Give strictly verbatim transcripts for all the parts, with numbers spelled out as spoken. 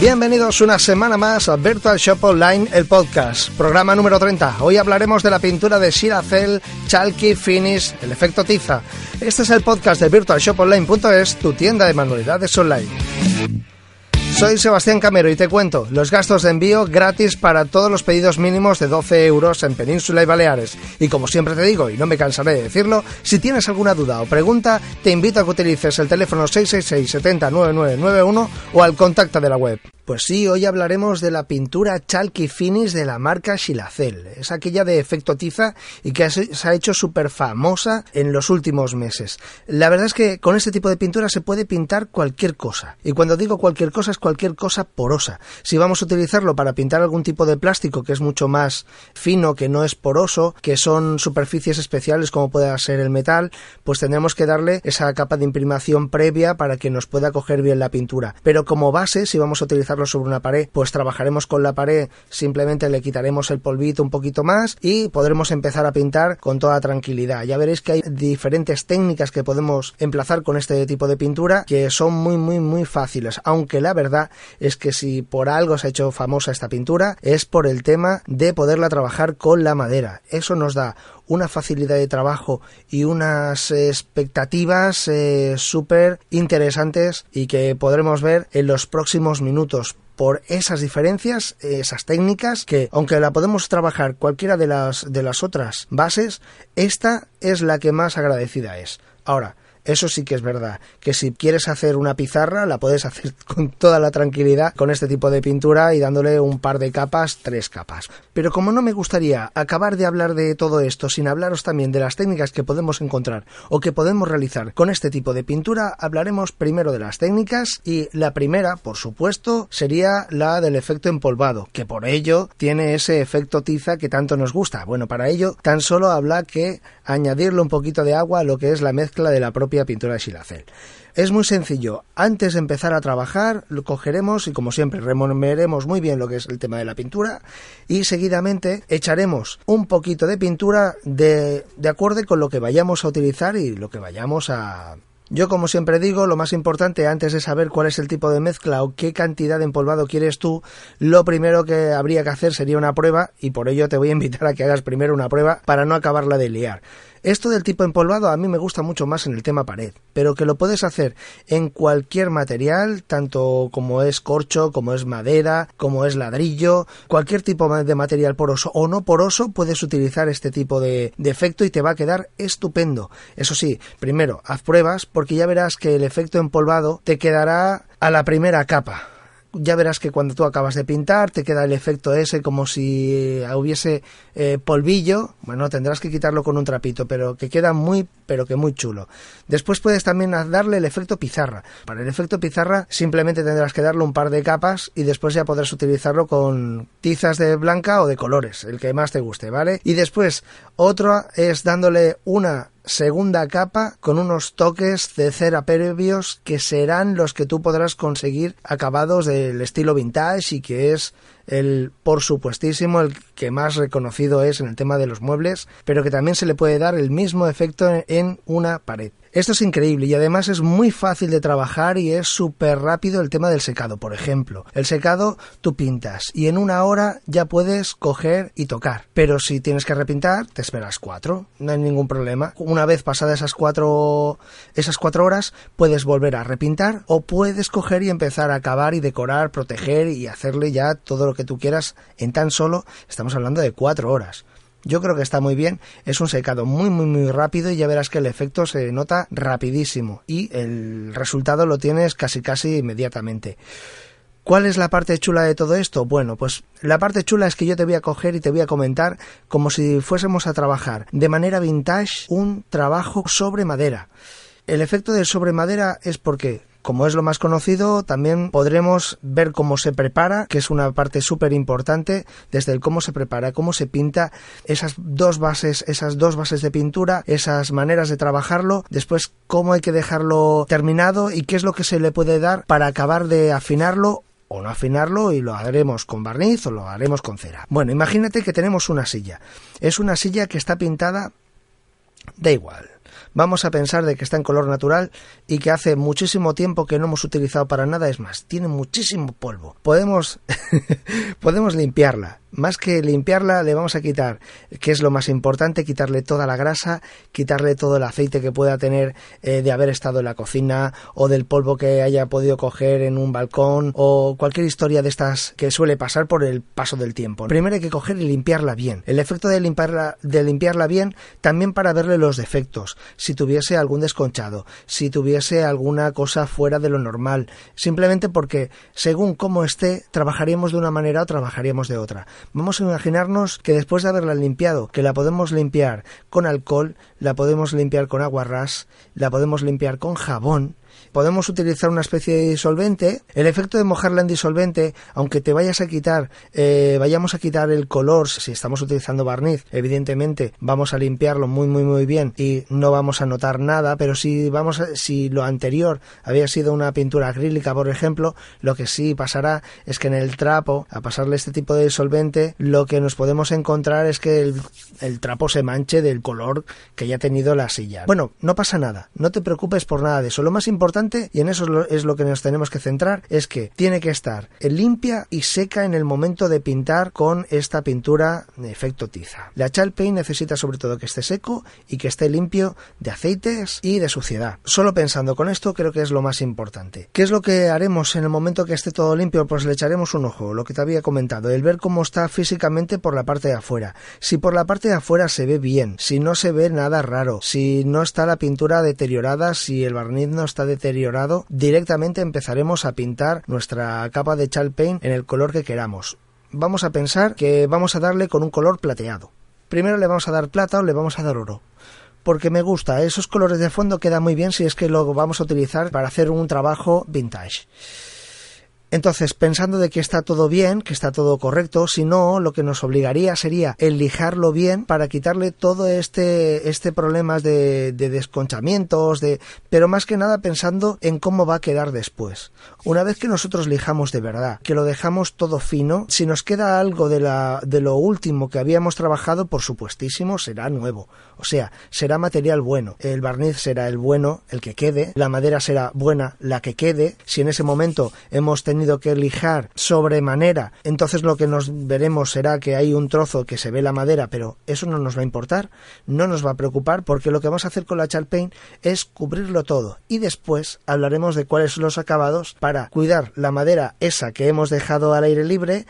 Bienvenidos una semana más a Virtual Shop Online, el podcast, programa número treinta. Hoy hablaremos de la pintura de Xilacel Chalky Finish, el efecto tiza. Este es el podcast de virtual shop online punto es, tu tienda de manualidades online. Soy Sebastián Camero y te cuento los gastos de envío gratis para todos los pedidos mínimos de doce euros en Península y Baleares. Y como siempre te digo, y no me cansaré de decirlo, si tienes alguna duda o pregunta, te invito a que utilices el teléfono seis seis seis, setenta, noventa y nueve noventa y uno o al contacto de la web. Pues sí, hoy hablaremos de la pintura Chalky Finish de la marca Xilacel. Es aquella de efecto tiza y que se ha hecho súper famosa en los últimos meses. La verdad es que con este tipo de pintura se puede pintar cualquier cosa. Y cuando digo cualquier cosa es cualquier cosa porosa. Si vamos a utilizarlo para pintar algún tipo de plástico que es mucho más fino, que no es poroso, que son superficies especiales como pueda ser el metal, pues tendremos que darle esa capa de imprimación previa para que nos pueda coger bien la pintura. Pero como base, si vamos a utilizar sobre una pared, pues trabajaremos con la pared, simplemente le quitaremos el polvito un poquito más y podremos empezar a pintar con toda tranquilidad. Ya veréis que hay diferentes técnicas que podemos emplazar con este tipo de pintura que son muy muy muy fáciles, aunque la verdad es que si por algo se ha hecho famosa esta pintura es por el tema de poderla trabajar con la madera. Eso nos da una facilidad de trabajo y unas expectativas eh, súper interesantes y que podremos ver en los próximos minutos por esas diferencias, esas técnicas que aunque la podemos trabajar cualquiera de las, de las otras bases, esta es la que más agradecida es. Ahora, eso sí que es verdad, que si quieres hacer una pizarra la puedes hacer con toda la tranquilidad con este tipo de pintura y dándole un par de capas, tres capas. Pero como no me gustaría acabar de hablar de todo esto sin hablaros también de las técnicas que podemos encontrar o que podemos realizar con este tipo de pintura, hablaremos primero de las técnicas y la primera, por supuesto, sería la del efecto empolvado, que por ello tiene ese efecto tiza que tanto nos gusta. Bueno, para ello tan solo habla que añadirle un poquito de agua a lo que es la mezcla de la propia pintura de Xilacel. Es muy sencillo. Antes de empezar a trabajar, lo cogeremos y como siempre removeremos muy bien lo que es el tema de la pintura y seguidamente echaremos un poquito de pintura de, de acuerdo con lo que vayamos a utilizar y lo que vayamos a... Yo, como siempre digo, lo más importante antes de saber cuál es el tipo de mezcla o qué cantidad de empolvado quieres tú, lo primero que habría que hacer sería una prueba y por ello te voy a invitar a que hagas primero una prueba para no acabarla de liar. Esto del tipo empolvado a mí me gusta mucho más en el tema pared, pero que lo puedes hacer en cualquier material, tanto como es corcho, como es madera, como es ladrillo, cualquier tipo de material poroso o no poroso puedes utilizar este tipo de, de efecto y te va a quedar estupendo. Eso sí, primero haz pruebas porque ya verás que el efecto empolvado te quedará a la primera capa. Ya verás que cuando tú acabas de pintar te queda el efecto ese como si hubiese eh, polvillo. Bueno, tendrás que quitarlo con un trapito, pero que queda muy, pero que muy chulo. Después puedes también darle el efecto pizarra. Para el efecto pizarra simplemente tendrás que darle un par de capas y después ya podrás utilizarlo con tizas de blanca o de colores, el que más te guste, ¿vale? Y después otra es dándole una segunda capa con unos toques de cera previos que serán los que tú podrás conseguir acabados del estilo vintage y que es el, por supuestísimo, el que más reconocido es en el tema de los muebles, pero que también se le puede dar el mismo efecto en una pared. Esto es increíble y además es muy fácil de trabajar y es súper rápido el tema del secado. Por ejemplo, el secado tú pintas y en una hora ya puedes coger y tocar. Pero si tienes que repintar, te esperas cuatro, no hay ningún problema. Una vez pasadas esas cuatro, esas cuatro horas, puedes volver a repintar o puedes coger y empezar a acabar y decorar, proteger y hacerle ya todo lo que tú quieras en tan solo, estamos hablando de cuatro horas. Yo creo que está muy bien, es un secado muy muy muy rápido y ya verás que el efecto se nota rapidísimo y el resultado lo tienes casi casi inmediatamente. ¿Cuál es la parte chula de todo esto? Bueno, pues la parte chula es que yo te voy a coger y te voy a comentar como si fuésemos a trabajar de manera vintage un trabajo sobre madera. El efecto del sobre madera es porque, como es lo más conocido, también podremos ver cómo se prepara, que es una parte súper importante, desde el cómo se prepara, cómo se pinta, esas dos bases, esas dos bases de pintura, esas maneras de trabajarlo, después cómo hay que dejarlo terminado y qué es lo que se le puede dar para acabar de afinarlo o no afinarlo y lo haremos con barniz o lo haremos con cera. Bueno, imagínate que tenemos una silla. Es una silla que está pintada, da igual. vamos a pensar de que está en color natural y que hace muchísimo tiempo que no hemos utilizado para nada. Es más, tiene muchísimo polvo. Podemos, podemos limpiarla. Más que limpiarla, le vamos a quitar, que es lo más importante, quitarle toda la grasa, quitarle todo el aceite que pueda tener eh, de haber estado en la cocina o del polvo que haya podido coger en un balcón o cualquier historia de estas que suele pasar por el paso del tiempo. Primero hay que coger y limpiarla bien. El efecto de limpiarla, de limpiarla bien, también para verle los defectos, si tuviese algún desconchado, si tuviese alguna cosa fuera de lo normal, simplemente porque según cómo esté, trabajaríamos de una manera o trabajaríamos de otra. Vamos a imaginarnos que después de haberla limpiado, que la podemos limpiar con alcohol, la podemos limpiar con agua ras, la podemos limpiar con jabón, podemos utilizar una especie de disolvente. El efecto de mojarla en disolvente, aunque te vayas a quitar, eh, vayamos a quitar el color, si estamos utilizando barniz, evidentemente vamos a limpiarlo muy muy muy bien y no vamos a notar nada, pero si vamos a, si lo anterior había sido una pintura acrílica, por ejemplo, lo que sí pasará es que en el trapo, a pasarle este tipo de disolvente, lo que nos podemos encontrar es que el, el trapo se manche del color que ya ha tenido la silla. Bueno, no pasa nada, no te preocupes por nada de eso. Lo más importante importante, y en eso es lo, es lo que nos tenemos que centrar, es que tiene que estar limpia y seca en el momento de pintar con esta pintura de efecto tiza. La Chalk Paint necesita sobre todo que esté seco y que esté limpio de aceites y de suciedad. Solo pensando con esto creo que es lo más importante. ¿Qué es lo que haremos en el momento que esté todo limpio? Pues le echaremos un ojo, lo que te había comentado, el ver cómo está físicamente por la parte de afuera. Si por la parte de afuera se ve bien, si no se ve nada raro, si no está la pintura deteriorada, si el barniz no está deteriorado, directamente empezaremos a pintar nuestra capa de Chalk Paint en el color que queramos. Vamos a pensar que vamos a darle con un color plateado. Primero le vamos a dar plata o le vamos a dar oro, porque me gusta, esos colores de fondo quedan muy bien si es que lo vamos a utilizar para hacer un trabajo vintage. Entonces, pensando de que está todo bien, que está todo correcto, si no, lo que nos obligaría sería el lijarlo bien para quitarle todo este este problemas de, de desconchamientos, de, pero más que nada pensando en cómo va a quedar después. Una vez que nosotros lijamos de verdad, que lo dejamos todo fino, si nos queda algo de la de lo último que habíamos trabajado, por supuestísimo, será nuevo. O sea, será material bueno. El barniz será el bueno, el que quede. La madera será buena, la que quede. Si en ese momento hemos tenido que lijar sobremanera, entonces lo que nos veremos será que hay un trozo que se ve la madera, pero eso no nos va a importar, no nos va a preocupar, porque lo que vamos a hacer con la Chalk Paint es cubrirlo todo y después hablaremos de cuáles son los acabados para cuidar la madera esa que hemos dejado al aire libre,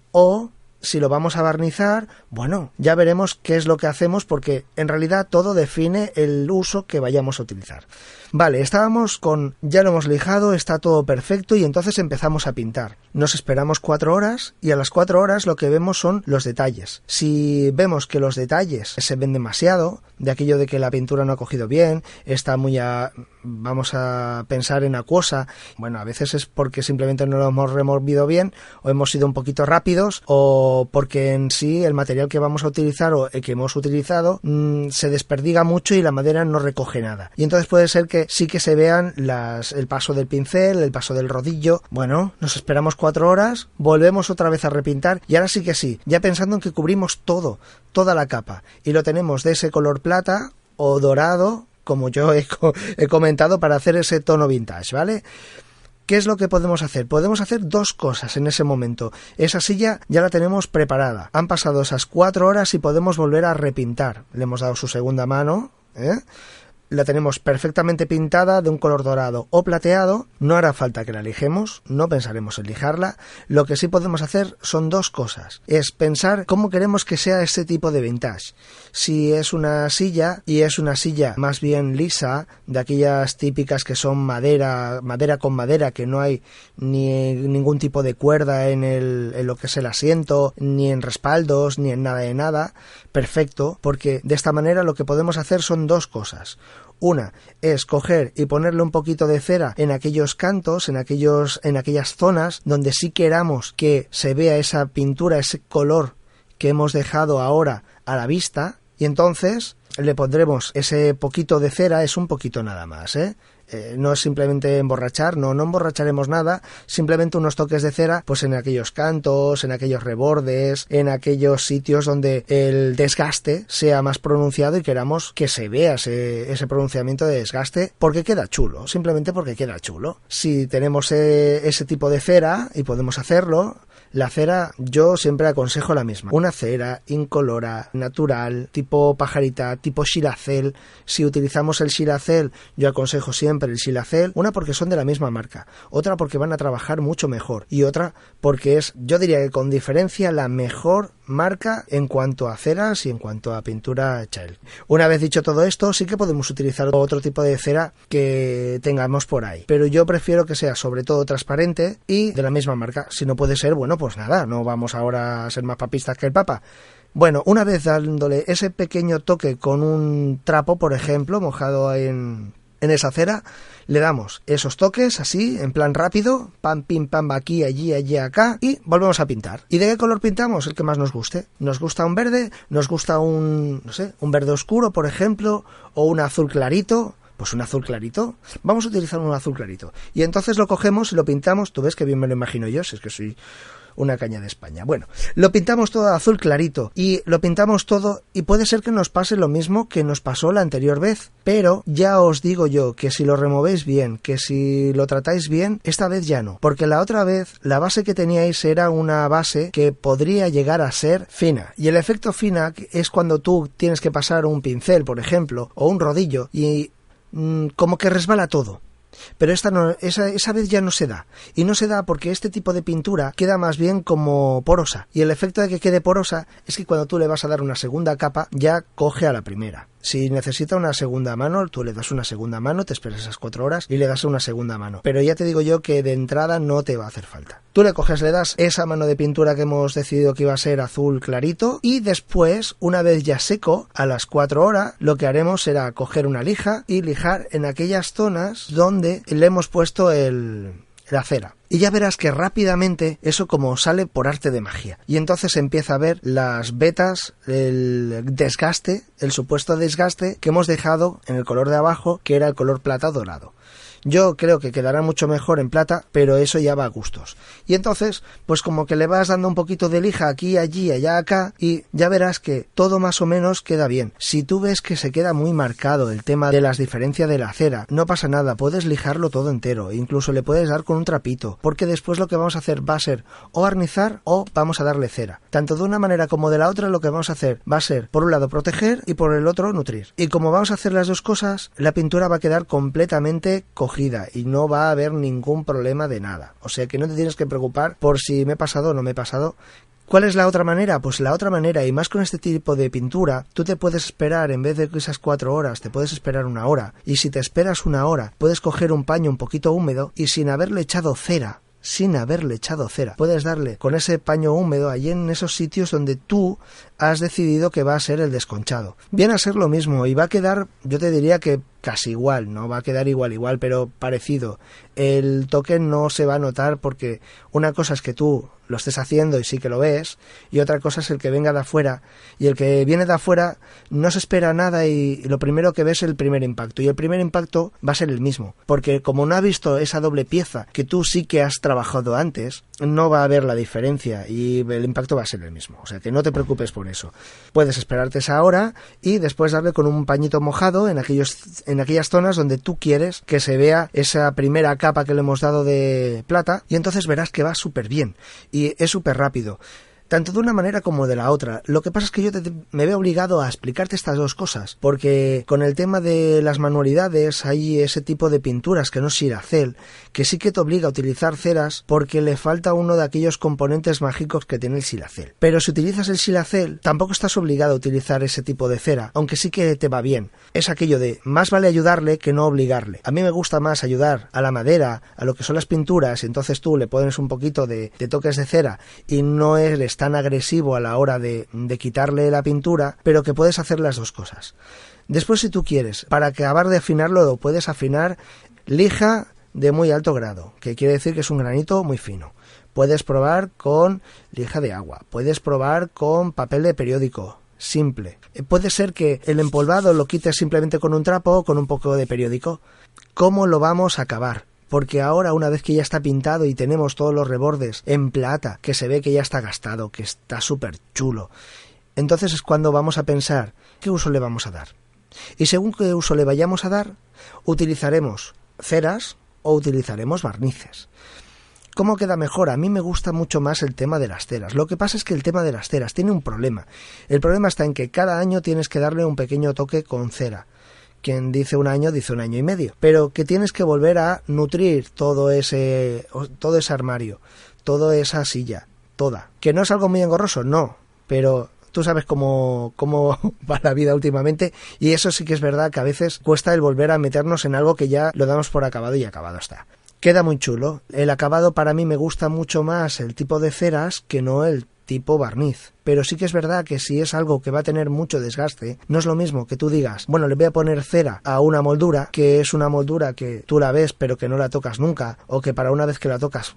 o si lo vamos a barnizar, bueno, ya veremos qué es lo que hacemos, porque en realidad todo define el uso que vayamos a utilizar. Vale, estábamos con, ya lo hemos lijado, está todo perfecto y entonces empezamos a pintar. Nos esperamos cuatro horas y a las cuatro horas lo que vemos son los detalles. Si vemos que los detalles se ven demasiado, de aquello de que la pintura no ha cogido bien, está muy a, vamos a pensar en acuosa, bueno, a veces es porque simplemente no lo hemos removido bien, o hemos sido un poquito rápidos, o porque en sí el material que vamos a utilizar o el que hemos utilizado mmm, se desperdiga mucho y la madera no recoge nada. Y entonces puede ser que sí que se vean las, el paso del pincel, el paso del rodillo. Bueno, nos esperamos cuatro horas, volvemos otra vez a repintar y ahora sí que sí, ya pensando en que cubrimos todo, toda la capa, y lo tenemos de ese color plata o dorado, como yo he, co- he comentado, para hacer ese tono vintage, ¿vale? ¿Qué es lo que podemos hacer? Podemos hacer dos cosas en ese momento. Esa silla ya la tenemos preparada. Han pasado esas cuatro horas y podemos volver a repintar. Le hemos dado su segunda mano, ¿eh? La tenemos perfectamente pintada de un color dorado o plateado. No hará falta que la lijemos, no pensaremos en lijarla. Lo que sí podemos hacer son dos cosas. Es pensar cómo queremos que sea este tipo de vintage. Si es una silla, y es una silla más bien lisa, de aquellas típicas que son madera, madera con madera, que no hay ni ningún tipo de cuerda en, el, en lo que es el asiento, ni en respaldos, ni en nada de nada, perfecto, porque de esta manera lo que podemos hacer son dos cosas. Una es coger y ponerle un poquito de cera en aquellos cantos, en aquellos, en aquellas zonas donde sí queramos que se vea esa pintura, ese color que hemos dejado ahora a la vista, y entonces le pondremos ese poquito de cera, es un poquito nada más, ¿eh? Eh, no es simplemente emborrachar, no, no emborracharemos nada, simplemente unos toques de cera, pues en aquellos cantos, en aquellos rebordes, en aquellos sitios donde el desgaste sea más pronunciado y queramos que se vea ese, ese pronunciamiento de desgaste, porque queda chulo, simplemente porque queda chulo. Si tenemos eh, ese tipo de cera y podemos hacerlo, la cera yo siempre aconsejo la misma, una cera incolora, natural, tipo pajarita, tipo Xiracel. Si utilizamos el Xiracel, yo aconsejo siempre el Xiracel, una porque son de la misma marca, otra porque van a trabajar mucho mejor y otra porque es, yo diría que con diferencia, la mejor marca en cuanto a ceras y en cuanto a pintura Chalk. Una vez dicho todo esto, sí que podemos utilizar otro tipo de cera que tengamos por ahí, pero yo prefiero que sea sobre todo transparente y de la misma marca. Si no puede ser, bueno, pues nada, no vamos ahora a ser más papistas que el Papa. Bueno, una vez dándole ese pequeño toque con un trapo, por ejemplo, mojado en, en esa cera, le damos esos toques así, en plan rápido, pam, pim, pam, aquí, allí, allí, acá, y volvemos a pintar. ¿Y de qué color pintamos? El que más nos guste. ¿Nos gusta un verde? ¿Nos gusta un, no sé, un verde oscuro, por ejemplo, o un azul clarito? Pues un azul clarito. Vamos a utilizar un azul clarito. Y entonces lo cogemos y lo pintamos. Tú ves que bien me lo imagino yo, si es que soy una caña de España. Bueno, lo pintamos todo azul clarito y lo pintamos todo y puede ser que nos pase lo mismo que nos pasó la anterior vez, pero ya os digo yo que si lo removéis bien, que si lo tratáis bien, esta vez ya no, porque la otra vez la base que teníais era una base que podría llegar a ser fina, y el efecto fina es cuando tú tienes que pasar un pincel, por ejemplo, o un rodillo y mmm, como que resbala todo. Pero esta, no, esa, esa vez ya no se da, y no se da porque este tipo de pintura queda más bien como porosa, y el efecto de que quede porosa es que cuando tú le vas a dar una segunda capa ya coge a la primera. Si necesita una segunda mano, tú le das una segunda mano, te esperas esas cuatro horas y le das una segunda mano, pero ya te digo yo que de entrada no te va a hacer falta. Tú le coges, le das esa mano de pintura que hemos decidido que iba a ser azul clarito, y después, una vez ya seco, a las cuatro horas, lo que haremos será coger una lija y lijar en aquellas zonas donde le hemos puesto el, la cera. Y ya verás que rápidamente eso como sale por arte de magia. Y entonces empieza a ver las vetas, el desgaste, el supuesto desgaste que hemos dejado en el color de abajo, que era el color plata dorado. Yo creo que quedará mucho mejor en plata, pero eso ya va a gustos. Y entonces, pues como que le vas dando un poquito de lija aquí, allí, allá, acá, y ya verás que todo más o menos queda bien. Si tú ves que se queda muy marcado el tema de las diferencias de la cera, no pasa nada, puedes lijarlo todo entero, incluso le puedes dar con un trapito, porque después lo que vamos a hacer va a ser o barnizar o vamos a darle cera. Tanto de una manera como de la otra, lo que vamos a hacer va a ser, por un lado, proteger y por el otro, nutrir. Y como vamos a hacer las dos cosas, la pintura va a quedar completamente cogida y no va a haber ningún problema de nada. O sea que no te tienes que preocupar por si me he pasado o no me he pasado. ¿Cuál es la otra manera? Pues la otra manera, y más con este tipo de pintura, tú te puedes esperar, en vez de esas cuatro horas, te puedes esperar una hora. Y si te esperas una hora, puedes coger un paño un poquito húmedo y sin haberle echado cera, sin haberle echado cera, puedes darle con ese paño húmedo allí en esos sitios donde tú has decidido que va a ser el desconchado. Viene a ser lo mismo y va a quedar, yo te diría que casi igual, no va a quedar igual, igual, pero parecido. El toque no se va a notar porque una cosa es que tú lo estés haciendo y sí que lo ves, y otra cosa es el que venga de afuera, y el que viene de afuera no se espera nada y lo primero que ve es el primer impacto, y el primer impacto va a ser el mismo, porque como no ha visto esa doble pieza que tú sí que has trabajado antes, no va a ver la diferencia y el impacto va a ser el mismo, o sea que no te preocupes por eso. Puedes esperarte esa hora y después darle con un pañito mojado en aquellos en aquellas zonas donde tú quieres que se vea esa primera capa que le hemos dado de plata, y entonces verás que va súper bien y es súper rápido, tanto de una manera como de la otra. Lo que pasa es que yo te, me veo obligado a explicarte estas dos cosas, porque con el tema de las manualidades hay ese tipo de pinturas que no es Xiracel, que sí que te obliga a utilizar ceras porque le falta uno de aquellos componentes mágicos que tiene el Xiracel. Pero si utilizas el Xiracel, tampoco estás obligado a utilizar ese tipo de cera, aunque sí que te va bien. Es aquello de, más vale ayudarle que no obligarle. A mí me gusta más ayudar a la madera, a lo que son las pinturas, y entonces tú le pones un poquito de, de toques de cera y no eres tan agresivo a la hora de, de quitarle la pintura, pero que puedes hacer las dos cosas. Después, si tú quieres, para acabar de afinarlo, lo puedes afinar lija de muy alto grado, que quiere decir que es un granito muy fino. Puedes probar con lija de agua, puedes probar con papel de periódico, simple. Puede ser que el empolvado lo quites simplemente con un trapo o con un poco de periódico. ¿Cómo lo vamos a acabar? Porque ahora, una vez que ya está pintado y tenemos todos los rebordes en plata, que se ve que ya está gastado, que está súper chulo, entonces es cuando vamos a pensar qué uso le vamos a dar. Y según qué uso le vayamos a dar, utilizaremos ceras o utilizaremos barnices. ¿Cómo queda mejor? A mí me gusta mucho más el tema de las ceras. Lo que pasa es que el tema de las ceras tiene un problema. El problema está en que cada año tienes que darle un pequeño toque con cera. Quien dice un año, dice un año y medio. Pero que tienes que volver a nutrir todo ese, todo ese armario, toda esa silla, toda. ¿Que no es algo muy engorroso? No, pero tú sabes cómo, cómo va la vida últimamente, y eso sí que es verdad que a veces cuesta el volver a meternos en algo que ya lo damos por acabado y acabado está. Queda muy chulo. El acabado para mí me gusta mucho más el tipo de ceras que no el tipo barniz. Pero sí que es verdad que si es algo que va a tener mucho desgaste, no es lo mismo que tú digas, bueno, le voy a poner cera a una moldura, que es una moldura que tú la ves pero que no la tocas nunca, o que para una vez que la tocas,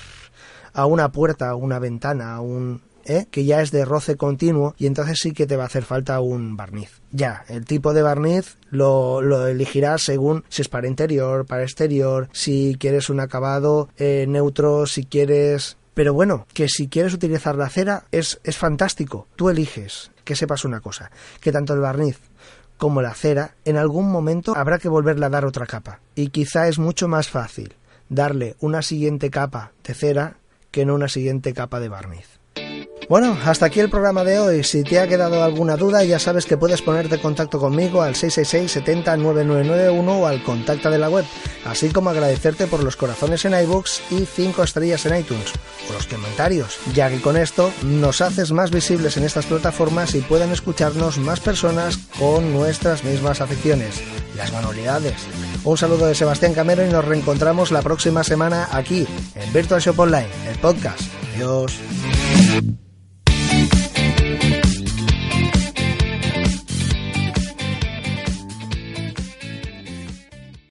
a una puerta, a una ventana, a un... ¿Eh? que ya es de roce continuo, y entonces sí que te va a hacer falta un barniz. Ya, el tipo de barniz lo, lo elegirás según si es para interior, para exterior, si quieres un acabado eh, neutro, si quieres... Pero bueno, que si quieres utilizar la cera es, es fantástico. Tú eliges. Que sepas una cosa, que tanto el barniz como la cera en algún momento habrá que volverle a dar otra capa, y quizá es mucho más fácil darle una siguiente capa de cera que no una siguiente capa de barniz. Bueno, hasta aquí el programa de hoy. Si te ha quedado alguna duda, ya sabes que puedes ponerte en contacto conmigo al seis seis seis, setenta, noventa y nueve noventa y uno o al contacto de la web, así como agradecerte por los corazones en iVoox y cinco estrellas en iTunes, o los comentarios, ya que con esto nos haces más visibles en estas plataformas y pueden escucharnos más personas con nuestras mismas aficiones, las manualidades. Un saludo de Sebastián Camero y nos reencontramos la próxima semana aquí en Virtual Shop Online, el podcast. Adiós.